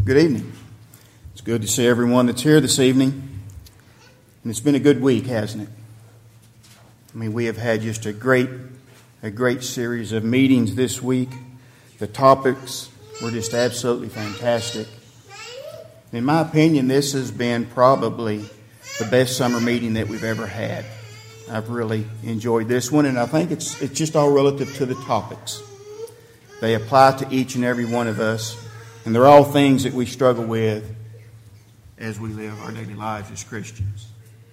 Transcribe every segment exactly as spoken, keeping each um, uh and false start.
Good evening. It's good to see everyone that's here this evening. And it's been a good week, hasn't it? I mean, we have had just a great, a great series of meetings this week. The topics were just absolutely fantastic. In my opinion, this has been probably the best summer meeting that we've ever had. I've really enjoyed this one, and I think it's it's just all relative to the topics. They apply to each and every one of us, and they're all things that we struggle with as we live our daily lives as Christians.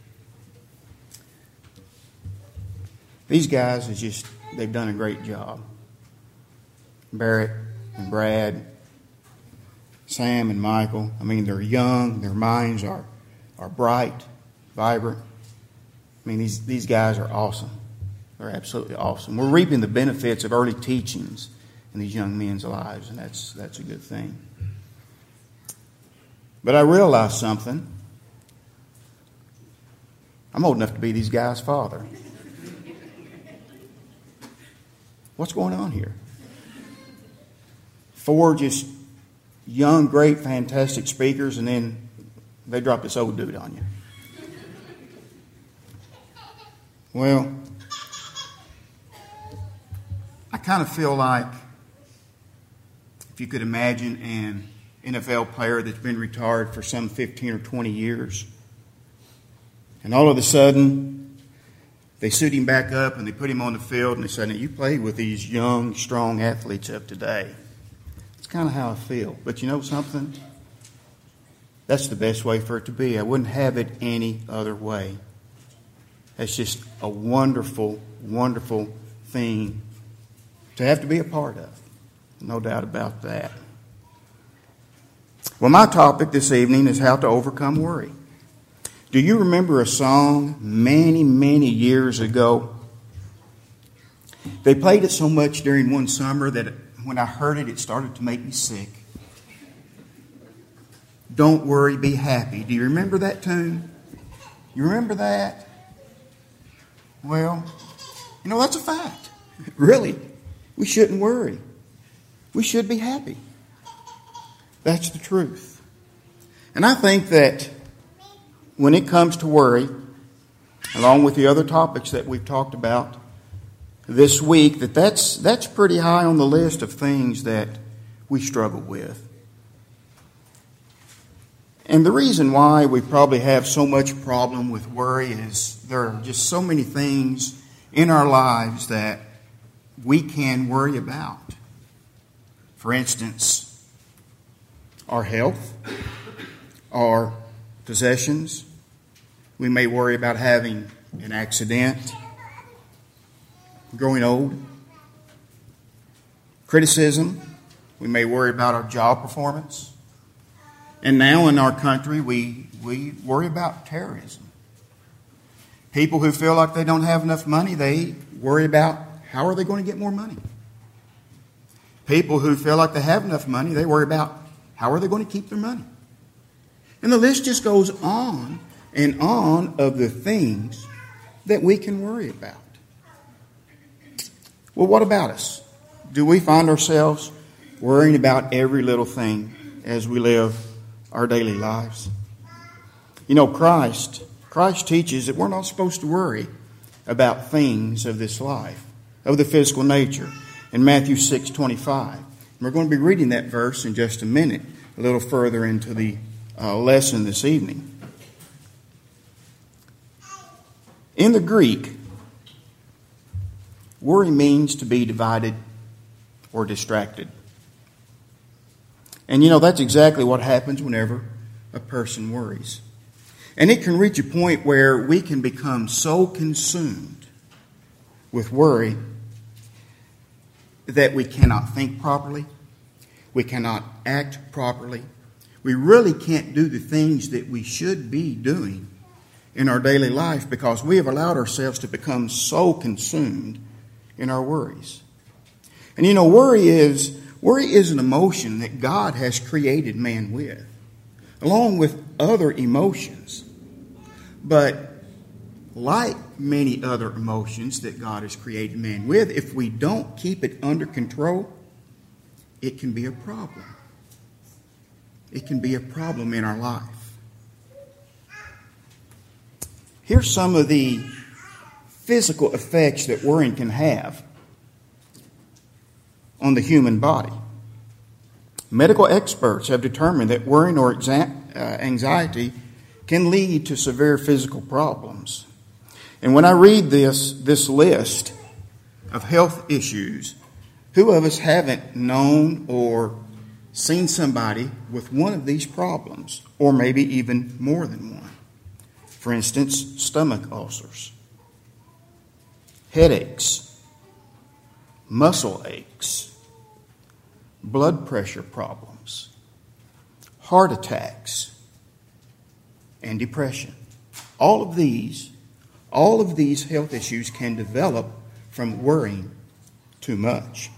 These guys is just, they've done a great job. Barrett and Brad, Sam and Michael, I mean, they're young, their minds are, are bright, vibrant. I mean, these, these guys are awesome. They're absolutely awesome. We're reaping the benefits of early teachings in these young men's lives, and that's that's a good thing. But I realized something. I'm old enough to be these guys' father. What's going on here? Four just young, great, fantastic speakers, and then they drop this old dude on you. Well, I kind of feel like if you could imagine an N F L player that's been retired for some fifteen or twenty years, and all of a sudden they suit him back up and they put him on the field and they say, now you play with these young, strong athletes of today. It's kind of how I feel. But you know something? That's the best way for it to be. I wouldn't have it any other way. That's just a wonderful, wonderful thing to have to be a part of. No doubt about that. Well, my topic this evening is how to overcome worry. Do you remember a song many, many years ago? They played it so much during one summer that when I heard it, it started to make me sick. Don't worry, be happy. Do you remember that tune? You remember that? Well, you know, that's a fact. Really, we shouldn't worry. We should be happy. That's the truth. And I think that when it comes to worry, along with the other topics that we've talked about this week, that that's, that's pretty high on the list of things that we struggle with. And the reason why we probably have so much problem with worry is there are just so many things in our lives that we can worry about. For instance, our health, our possessions. We may worry about having an accident, growing old. Criticism. We may worry about our job performance. And now in our country, we, we worry about terrorism. People who feel like they don't have enough money, they worry about how are they going to get more money. People who feel like they have enough money, they worry about how are they going to keep their money. And the list just goes on and on of the things that we can worry about. Well, what about us? Do we find ourselves worrying about every little thing as we live our daily lives? You know, Christ, Christ teaches that we're not supposed to worry about things of this life, of the physical nature. In Matthew six twenty-five. We're going to be reading that verse in just a minute, a little further into the uh, lesson this evening. In the Greek, worry means to be divided or distracted. And you know, that's exactly what happens whenever a person worries. And it can reach a point where we can become so consumed with worry that we cannot think properly, we cannot act properly, we really can't do the things that we should be doing in our daily life because we have allowed ourselves to become so consumed in our worries. And you know, worry is worry is an emotion that God has created man with, along with other emotions. But like many other emotions that God has created man with, if we don't keep it under control, it can be a problem. it can be a problem in our life. Here's some of the physical effects that worrying can have on the human body. Medical experts have determined that worrying or anxiety can lead to severe physical problems. And when I read this, this list of health issues, who of us haven't known or seen somebody with one of these problems, or maybe even more than one? For instance, stomach ulcers, headaches, muscle aches, blood pressure problems, heart attacks, and depression. All of these, all of these health issues can develop from worrying too much.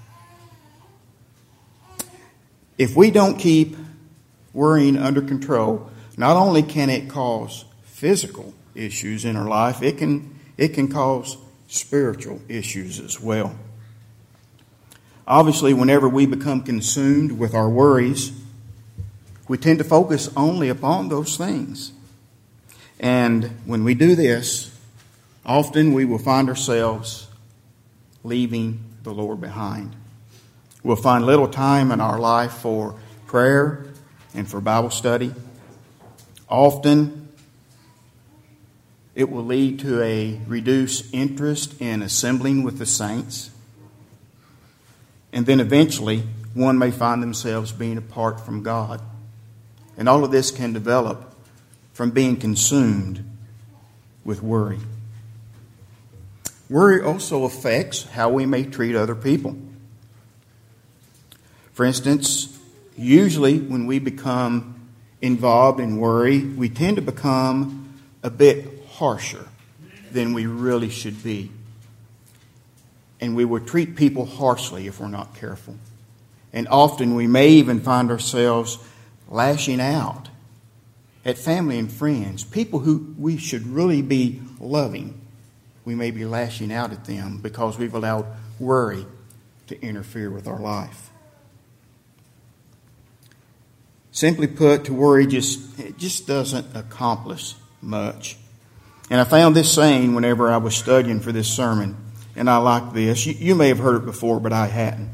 If we don't keep worrying under control, not only can it cause physical issues in our life, it can it can cause spiritual issues as well. Obviously, whenever we become consumed with our worries, we tend to focus only upon those things. And when we do this, often we will find ourselves leaving the Lord behind. We'll find little time in our life for prayer and for Bible study. Often, it will lead to a reduced interest in assembling with the saints. And then eventually, one may find themselves being apart from God. And all of this can develop from being consumed with worry. Worry also affects how we may treat other people. For instance, usually when we become involved in worry, we tend to become a bit harsher than we really should be. And we will treat people harshly if we're not careful. And often we may even find ourselves lashing out at family and friends, people who we should really be loving. We may be lashing out at them because we've allowed worry to interfere with our life. Simply put, to worry just it just doesn't accomplish much. And I found this saying whenever I was studying for this sermon, and I like this. You, you may have heard it before, but I hadn't.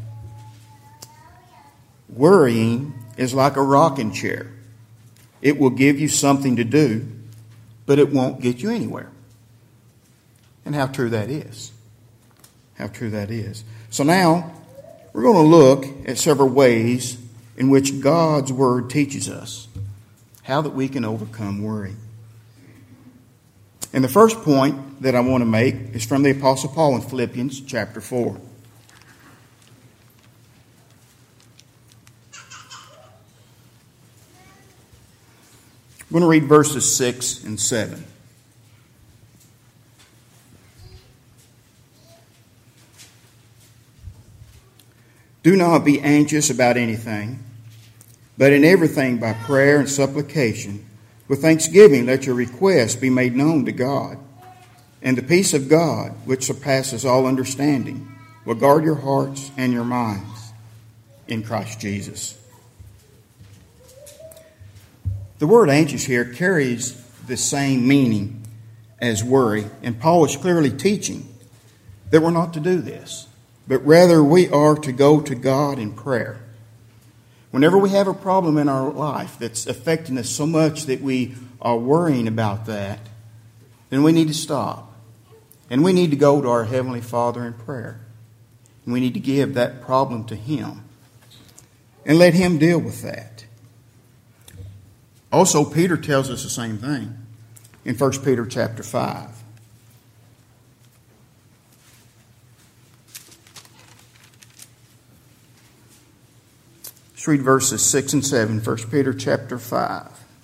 Worrying is like a rocking chair. It will give you something to do, but it won't get you anywhere. And how true that is. How true that is. So now, we're going to look at several ways in which God's Word teaches us how that we can overcome worry. And the first point that I want to make is from the Apostle Paul in Philippians chapter four. I'm going to read verses six and seven. Do not be anxious about anything, but in everything by prayer and supplication, with thanksgiving, let your requests be made known to God. And the peace of God, which surpasses all understanding, will guard your hearts and your minds in Christ Jesus. The word anxious here carries the same meaning as worry, and Paul is clearly teaching that we're not to do this, but rather we are to go to God in prayer. Whenever we have a problem in our life that's affecting us so much that we are worrying about that, then we need to stop. And we need to go to our Heavenly Father in prayer. And we need to give that problem to Him and let Him deal with that. Also, Peter tells us the same thing in First Peter chapter five. Let's read verses six and seven, First Peter chapter five.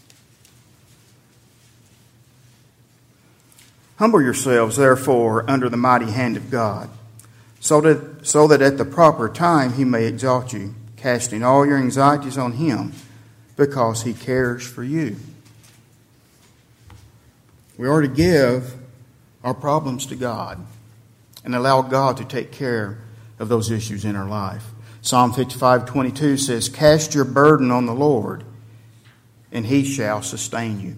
Humble yourselves, therefore, under the mighty hand of God, so that, so that at the proper time He may exalt you, casting all your anxieties on Him, because He cares for you. We are to give our problems to God and allow God to take care of those issues in our life. Psalm fifty-five twenty-two says, cast your burden on the Lord, and He shall sustain you.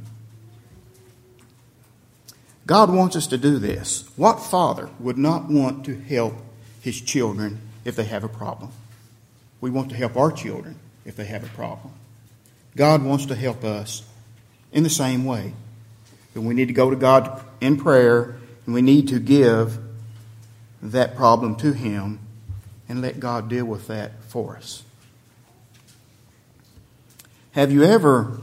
God wants us to do this. What father would not want to help his children if they have a problem? We want to help our children if they have a problem. God wants to help us in the same way. But we need to go to God in prayer, and we need to give that problem to Him and let God deal with that for us. Have you ever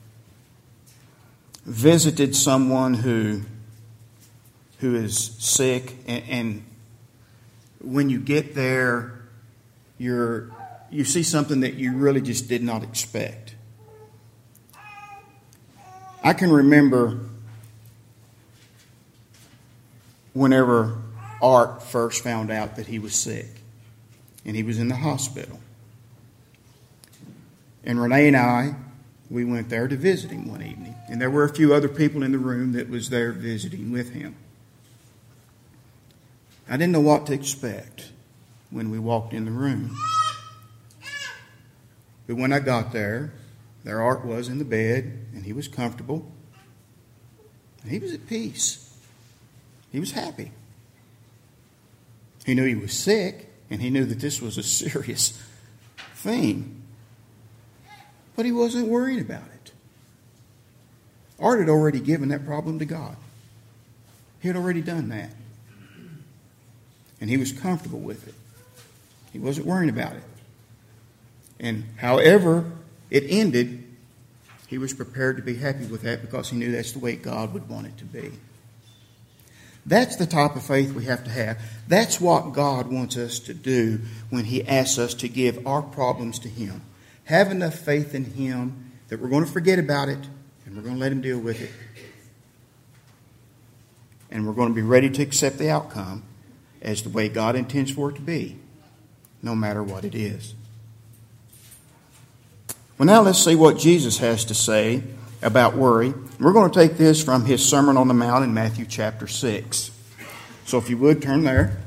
visited someone who who is sick, and, and when you get there, you're you see something that you really just did not expect? I can remember whenever Art first found out that he was sick, and he was in the hospital. And Renee and I, we went there to visit him one evening. And there were a few other people in the room that was there visiting with him. I didn't know what to expect when we walked in the room. But when I got there, there Art was in the bed, and he was comfortable. And he was at peace. He was happy. He knew he was sick, and he knew that this was a serious thing. But he wasn't worried about it. Art had already given that problem to God. He had already done that. And he was comfortable with it. He wasn't worrying about it. And however it ended, he was prepared to be happy with that because he knew that's the way God would want it to be. That's the type of faith we have to have. That's what God wants us to do when He asks us to give our problems to Him. Have enough faith in Him that we're going to forget about it and we're going to let Him deal with it. And we're going to be ready to accept the outcome as the way God intends for it to be, no matter what it is. Well, now let's see what Jesus has to say about worry. We're going to take this from His Sermon on the Mount in Matthew chapter six. So if you would, turn there.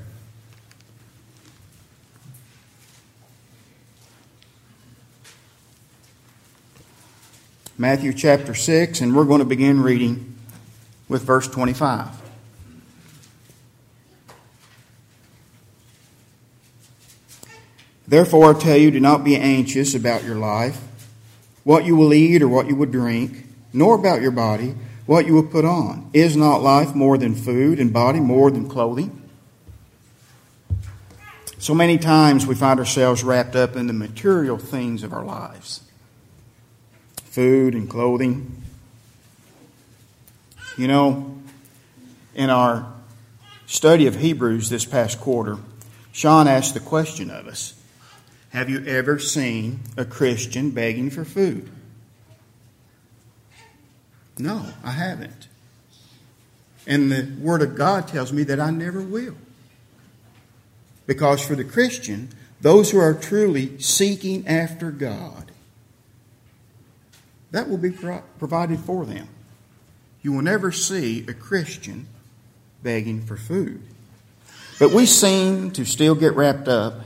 Matthew chapter six, and we're going to begin reading with verse twenty-five. Therefore I tell you, do not be anxious about your life, what you will eat or what you will drink, nor about your body, what you will put on. Is not life more than food, and body more than clothing? So many times we find ourselves wrapped up in the material things of our lives. Food and clothing. You know, in our study of Hebrews this past quarter, Sean asked the question of us, have you ever seen a Christian begging for food? No, I haven't. And the Word of God tells me that I never will. Because for the Christian, those who are truly seeking after God, that will be pro- provided for them. You will never see a Christian begging for food. But we seem to still get wrapped up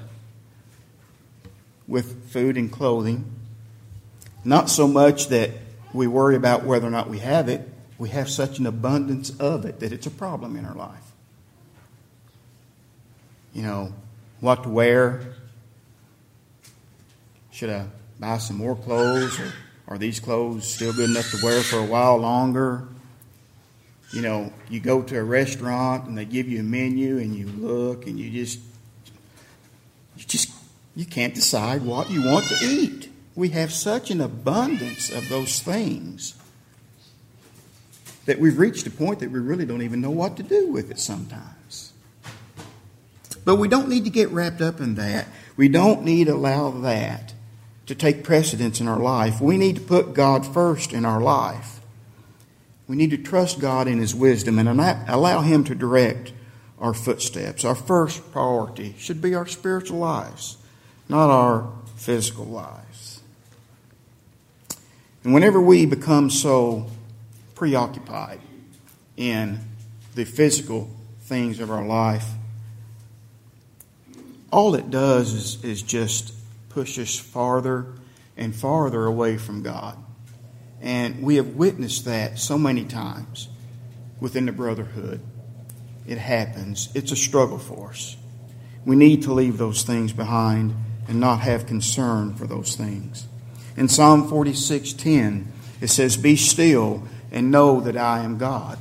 with food and clothing. Not so much that we worry about whether or not we have it. We have such an abundance of it that it's a problem in our life. You know, what to wear. Should I buy some more clothes? Or are these clothes still good enough to wear for a while longer? You know, you go to a restaurant and they give you a menu and you look and you just, you just, you can't decide what you want to eat. We have such an abundance of those things that we've reached a point that we really don't even know what to do with it sometimes. But we don't need to get wrapped up in that. We don't need to allow that to take precedence in our life. We need to put God first in our life. We need to trust God in His wisdom and allow Him to direct our footsteps. Our first priority should be our spiritual lives, not our physical lives. And whenever we become so preoccupied in the physical things of our life, all it does is, is just push us farther and farther away from God. And we have witnessed that so many times within the brotherhood. It happens. It's a struggle for us. We need to leave those things behind and not have concern for those things. In Psalm forty-six ten, it says, "Be still and know that I am God."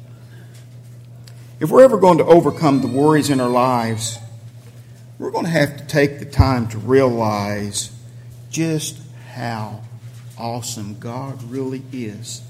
If we're ever going to overcome the worries in our lives, we're going to have to take the time to realize just how awesome God really is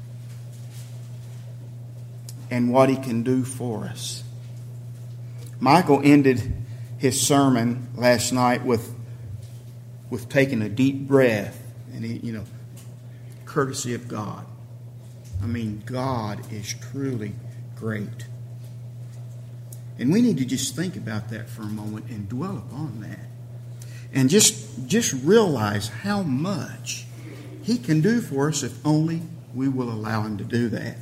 and what He can do for us. Michael ended his sermon last night with with taking a deep breath, and he, you know, courtesy of God. I mean, God is truly great. And we need to just think about that for a moment and dwell upon that. And just, just realize how much He can do for us if only we will allow Him to do that.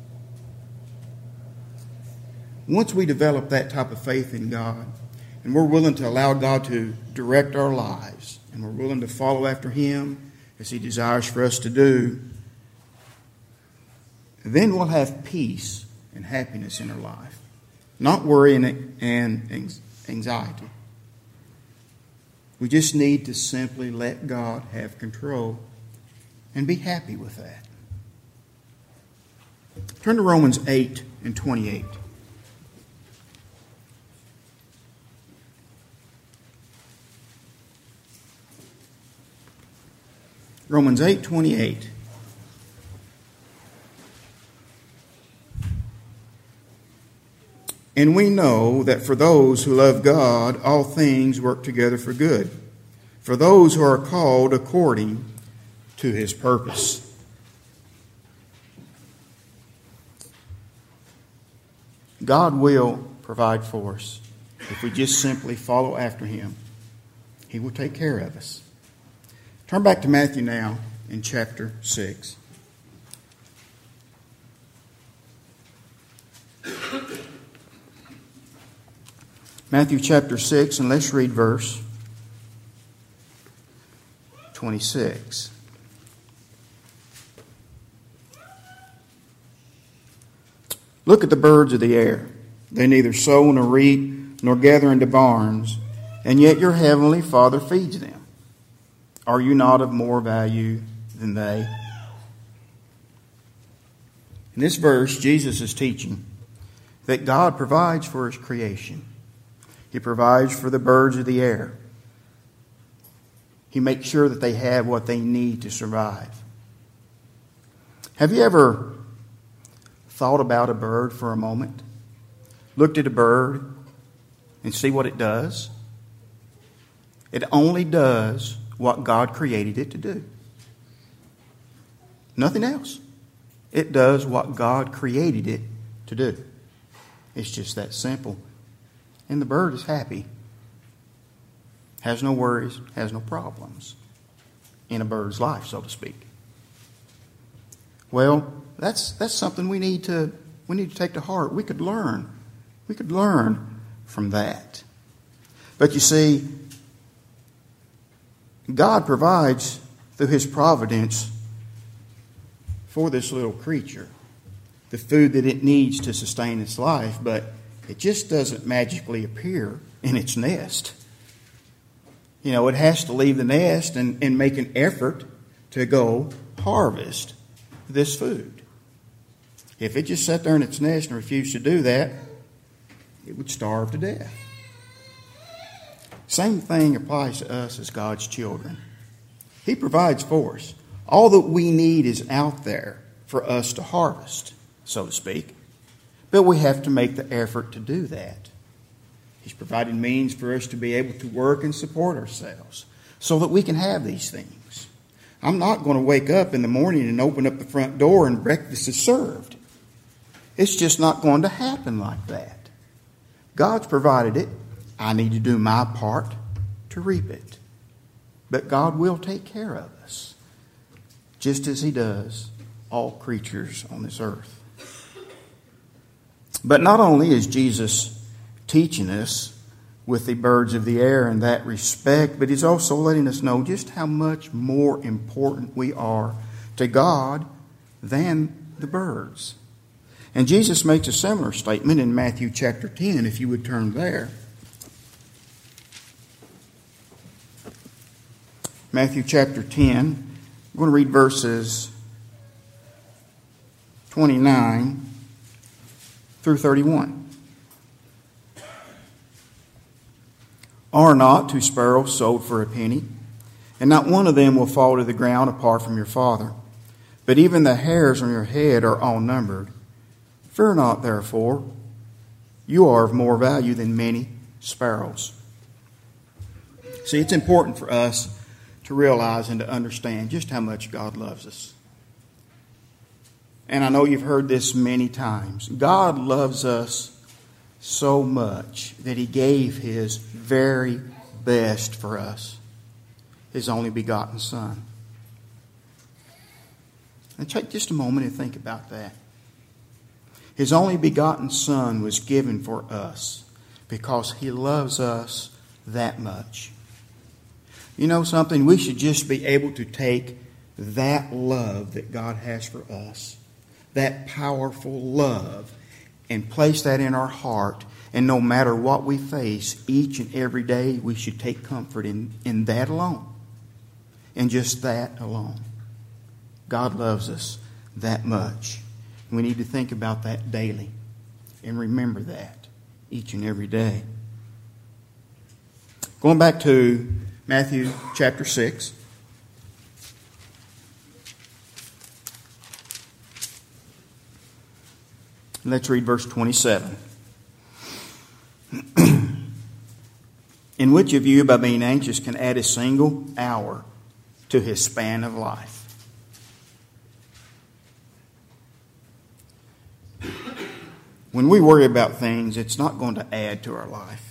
Once we develop that type of faith in God, and we're willing to allow God to direct our lives, and we're willing to follow after Him as He desires for us to do, then we'll have peace and happiness in our life. Not worry and anxiety. We just need to simply let God have control and be happy with that. Turn to Romans eight and twenty-eight. Romans eight twenty-eight. And we know that for those who love God, all things work together for good, for those who are called according to His purpose. God will provide for us if we just simply follow after Him. He will take care of us. Turn back to Matthew now in chapter six. Matthew chapter six, and let's read verse twenty-six. Look at the birds of the air. They neither sow nor reap nor gather into barns, and yet your heavenly Father feeds them. Are you not of more value than they? In this verse, Jesus is teaching that God provides for His creation. He provides for the birds of the air. He makes sure that they have what they need to survive. Have you ever thought about a bird for a moment? Looked at a bird and see what it does? It only does what God created it to do. Nothing else. It does what God created it to do. It's just that simple. And the bird is happy. Has no worries, has no problems in a bird's life, so to speak. Well, that's that's something we need to we need to take to heart. We could learn. We could learn from that. But you see, God provides through His providence for this little creature the food that it needs to sustain its life, but it just doesn't magically appear in its nest. You know, it has to leave the nest and, and make an effort to go harvest this food. If it just sat there in its nest and refused to do that, it would starve to death. Same thing applies to us as God's children. He provides for us. All that we need is out there for us to harvest, so to speak. But we have to make the effort to do that. He's provided means for us to be able to work and support ourselves so that we can have these things. I'm not going to wake up in the morning and open up the front door and breakfast is served. It's just not going to happen like that. God's provided it. I need to do my part to reap it. But God will take care of us, just as He does all creatures on this earth. But not only is Jesus teaching us with the birds of the air in that respect, but He's also letting us know just how much more important we are to God than the birds. And Jesus makes a similar statement in Matthew chapter ten, if you would turn there. Matthew chapter ten, I'm going to read verses twenty-nine through thirty-one. Are not two sparrows sold for a penny? And not one of them will fall to the ground apart from your Father. But even the hairs on your head are all numbered. Fear not, therefore. You are of more value than many sparrows. See, it's important for us to realize and to understand just how much God loves us. And I know you've heard this many times. God loves us so much that He gave His very best for us, His only begotten Son. And take just a moment and think about that. His only begotten Son was given for us because He loves us that much. You know something? We should just be able to take that love that God has for us, that powerful love, and place that in our heart. And no matter what we face each and every day, we should take comfort in, in that alone. And just that alone. God loves us that much. We need to think about that daily and remember that each and every day. Going back to Matthew chapter six. Let's read verse twenty-seven. And which of you, by being anxious, can add a single hour to his span of life? When we worry about things, it's not going to add to our life.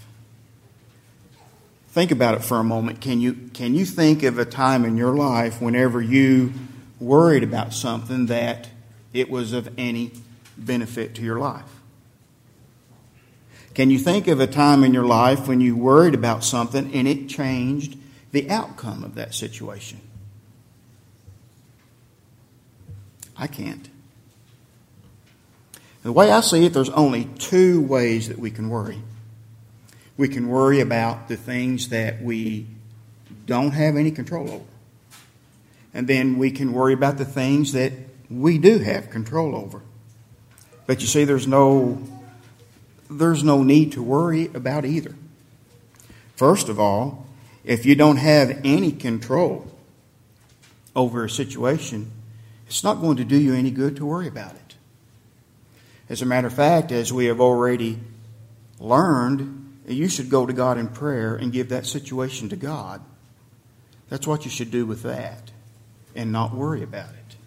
Think about it for a moment. Can you, can you think of a time in your life whenever you worried about something that it was of any benefit to your life? Can you think of a time in your life when you worried about something and it changed the outcome of that situation? I can't. The way I see it, there's only two ways that we can worry. We can worry about the things that we don't have any control over. And then we can worry about the things that we do have control over. But you see, there's no, there's no need to worry about either. First of all, if you don't have any control over a situation, it's not going to do you any good to worry about it. As a matter of fact, as we have already learned, you should go to God in prayer and give that situation to God. That's what you should do with that and not worry about it.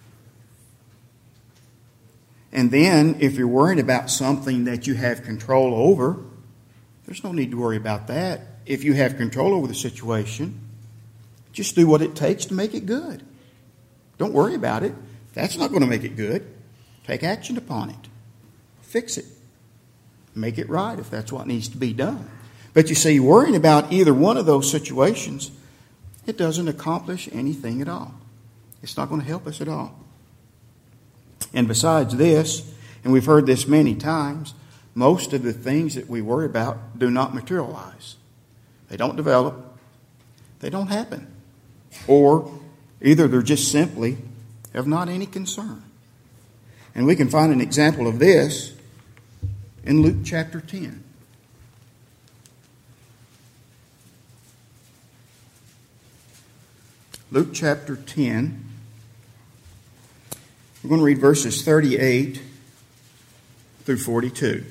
And then, if you're worried about something that you have control over, there's no need to worry about that. If you have control over the situation, just do what it takes to make it good. Don't worry about it. That's not going to make it good. Take action upon it. Fix it. Make it right if that's what needs to be done. But you see, worrying about either one of those situations, it doesn't accomplish anything at all. It's not going to help us at all. And besides this, and we've heard this many times, most of the things that we worry about do not materialize. They don't develop. They don't happen. Or either they're just simply of not any concern. And we can find an example of this in Luke chapter ten. Luke chapter ten. We're going to read verses thirty-eight through forty-two.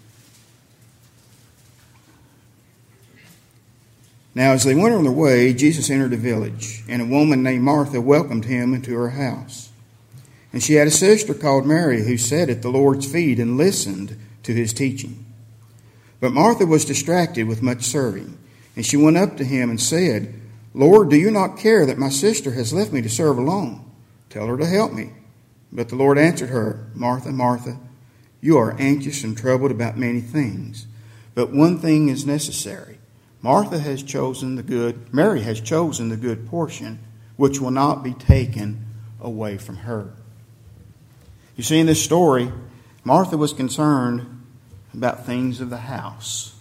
Now, as they went on their way, Jesus entered a village, and a woman named Martha welcomed him into her house. And she had a sister called Mary, who sat at the Lord's feet and listened to his teaching. But Martha was distracted with much serving, and she went up to him and said, Lord, do you not care that my sister has left me to serve alone? Tell her to help me. But the Lord answered her, Martha, Martha, you are anxious and troubled about many things, but one thing is necessary. Martha has chosen the good, Mary has chosen the good portion, which will not be taken away from her. You see, in this story, Martha was concerned about things of the house.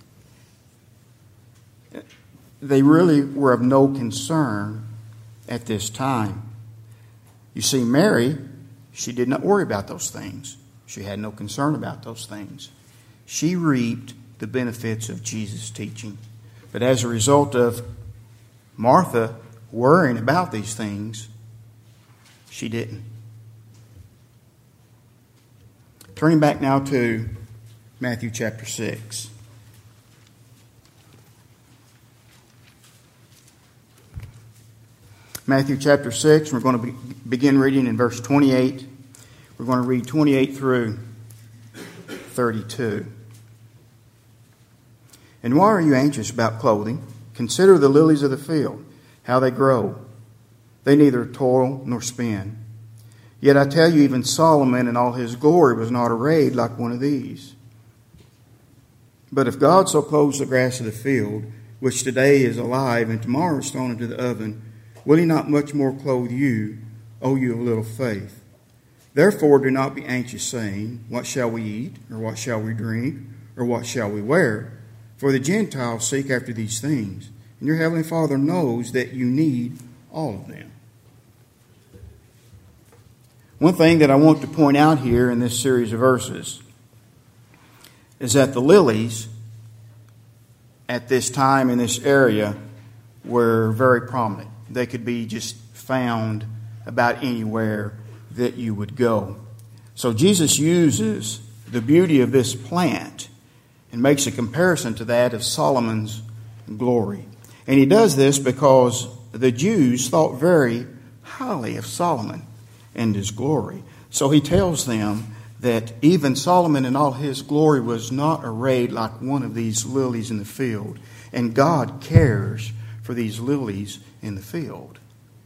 They really were of no concern at this time. You see, Mary, she did not worry about those things. She had no concern about those things. She reaped the benefits of Jesus' teaching. But as a result of Martha worrying about these things, she didn't. Turning back now to Matthew chapter six. Matthew chapter six, we're going to be, begin reading in verse twenty-eight. We're going to read twenty-eight through thirty-two. And why are you anxious about clothing? Consider the lilies of the field, how they grow. They neither toil nor spin. Yet I tell you, even Solomon in all his glory was not arrayed like one of these. But if God so clothes the grass of the field, which today is alive and tomorrow is thrown into the oven, will he not much more clothe you, O you of little faith? Therefore do not be anxious, saying, what shall we eat, or what shall we drink, or what shall we wear? For the Gentiles seek after these things, and your heavenly Father knows that you need all of them. One thing that I want to point out here in this series of verses is that the lilies at this time in this area were very prominent. They could be just found about anywhere that you would go. So Jesus uses the beauty of this plant and makes a comparison to that of Solomon's glory. And he does this because the Jews thought very highly of Solomon and his glory. So he tells them that even Solomon in all his glory was not arrayed like one of these lilies in the field. And God cares for these lilies in the field.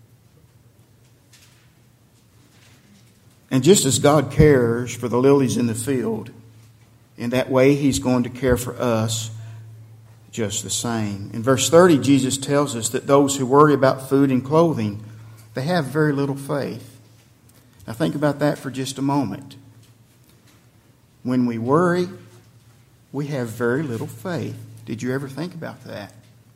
And just as God cares for the lilies in the field, in that way He's going to care for us just the same. In verse thirty, Jesus tells us that those who worry about food and clothing, they have very little faith. Now think about that for just a moment. When we worry, we have very little faith. Did you ever think about that?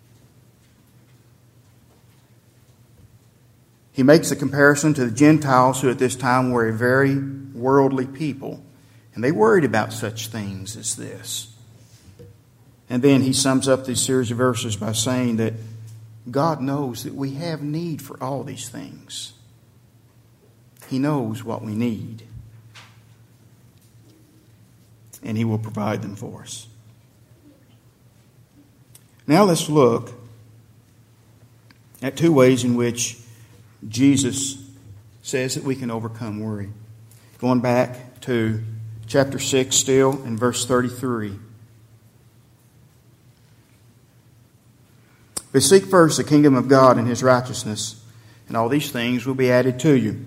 He makes a comparison to the Gentiles who at this time were a very worldly people. And they worried about such things as this. And then he sums up this series of verses by saying that God knows that we have need for all these things. He knows what we need. And He will provide them for us. Now let's look at two ways in which Jesus says that we can overcome worry. Going back to chapter six still in verse thirty-three. But seek first the kingdom of God and His righteousness, and all these things will be added to you.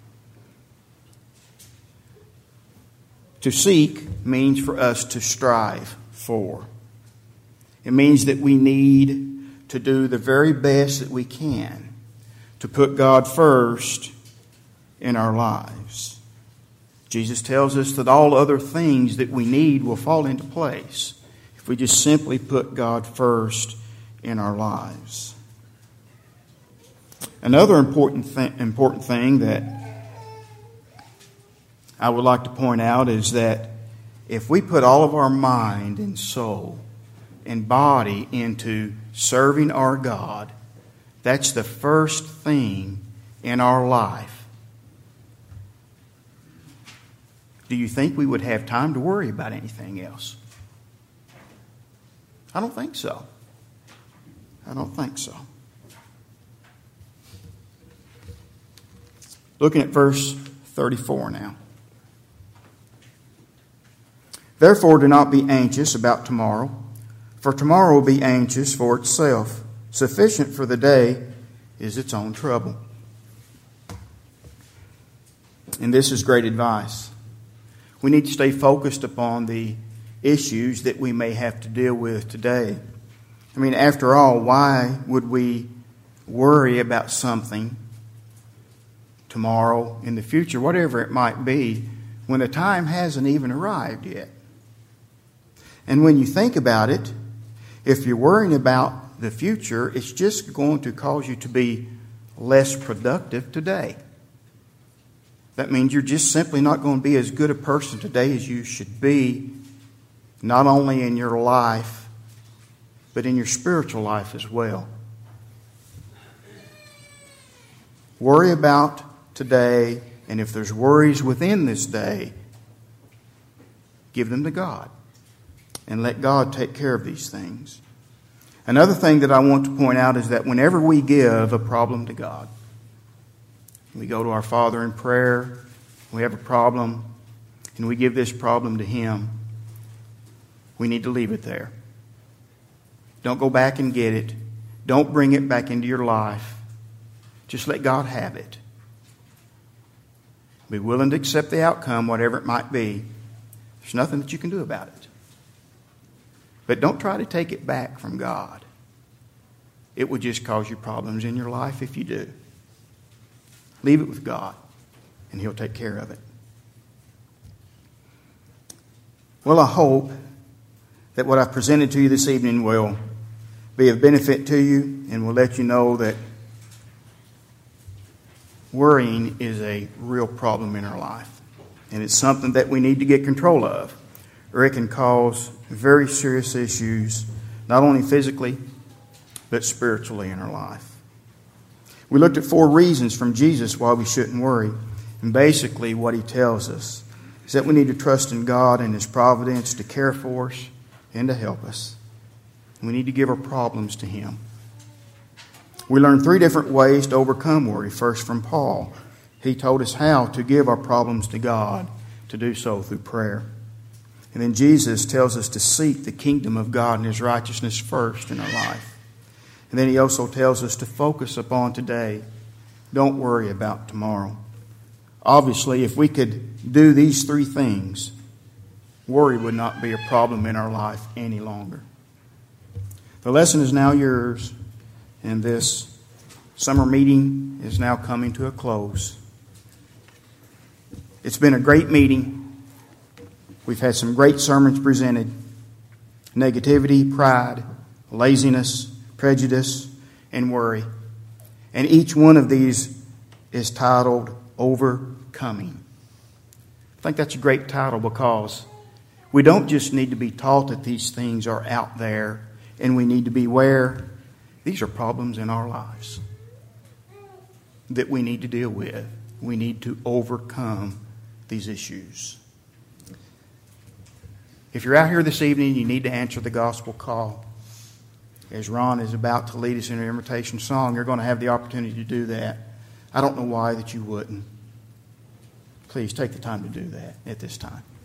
To seek means for us to strive for. It means that we need to do the very best that we can to put God first in our lives. Jesus tells us that all other things that we need will fall into place if we just simply put God first in our lives. Another important th- important thing that I would like to point out is that if we put all of our mind and soul and body into serving our God, that's the first thing in our life. Do you think we would have time to worry about anything else? I don't think so. I don't think so. Looking at verse thirty-four now. Therefore, do not be anxious about tomorrow, for tomorrow will be anxious for itself. Sufficient for the day is its own trouble. And this is great advice. We need to stay focused upon the issues that we may have to deal with today. I mean, after all, why would we worry about something tomorrow, in the future, whatever it might be, when the time hasn't even arrived yet. And when you think about it, if you're worrying about the future, it's just going to cause you to be less productive today. That means you're just simply not going to be as good a person today as you should be, not only in your life, but in your spiritual life as well. Worry about today, and if there's worries within this day, give them to God and let God take care of these things. Another thing that I want to point out is that whenever we give a problem to God, we go to our Father in prayer, we have a problem, and we give this problem to Him, we need to leave it there. Don't go back and get it. Don't bring it back into your life. Just let God have it. Be willing to accept the outcome, whatever it might be. There's nothing that you can do about it. But don't try to take it back from God. It will just cause you problems in your life if you do. Leave it with God, and He'll take care of it. Well, I hope that what I've presented to you this evening will be of benefit to you and will let you know that worrying is a real problem in our life. And it's something that we need to get control of, or it can cause very serious issues, not only physically, but spiritually in our life. We looked at four reasons from Jesus why we shouldn't worry. And basically what He tells us is that we need to trust in God and His providence to care for us and to help us. We need to give our problems to Him. We learned three different ways to overcome worry. First, from Paul. He told us how to give our problems to God, to do so through prayer. And then Jesus tells us to seek the kingdom of God and His righteousness first in our life. And then He also tells us to focus upon today. Don't worry about tomorrow. Obviously, if we could do these three things, worry would not be a problem in our life any longer. The lesson is now yours, and this summer meeting is now coming to a close. It's been a great meeting. We've had some great sermons presented. Negativity, pride, laziness, prejudice, and worry. And each one of these is titled Overcoming. I think that's a great title because we don't just need to be taught that these things are out there and we need to be aware. These are problems in our lives that we need to deal with. We need to overcome these issues. If you're out here this evening, you need to answer the gospel call. As Ron is about to lead us in an invitation song, you're going to have the opportunity to do that. I don't know why that you wouldn't. Please take the time to do that at this time.